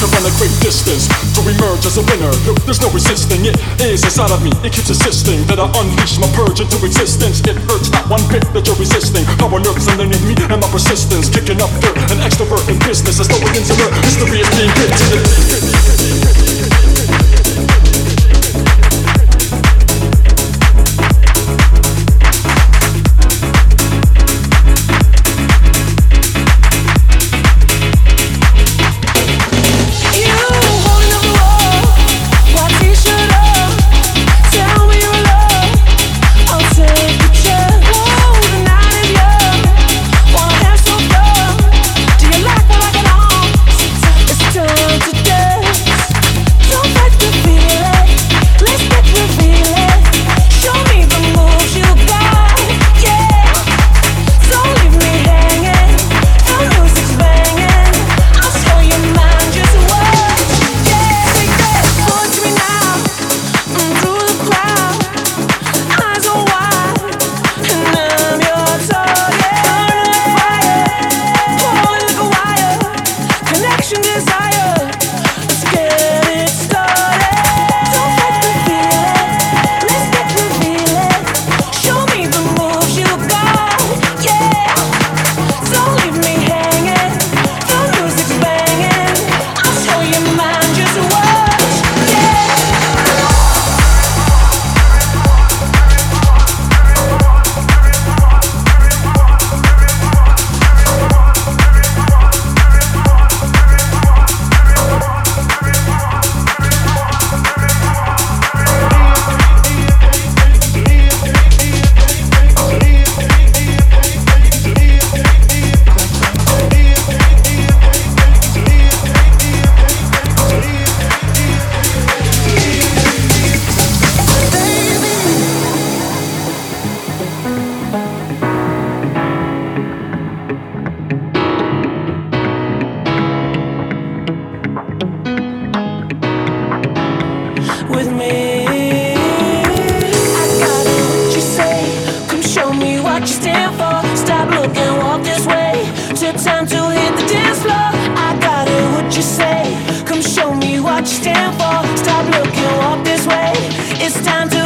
to run a great distance, to emerge as a winner. There's no resisting, it is inside of me. It keeps insisting that I unleash my purge into existence. It hurts not one bit that you're resisting. Power nerves underneath me and my persistence, kicking up dirt, an extrovert in business. As though it ends alert, history is being written. Time to hit the dance floor. I got it, what you say? Come show me what you stand for. Stop looking, walk this way. It's time to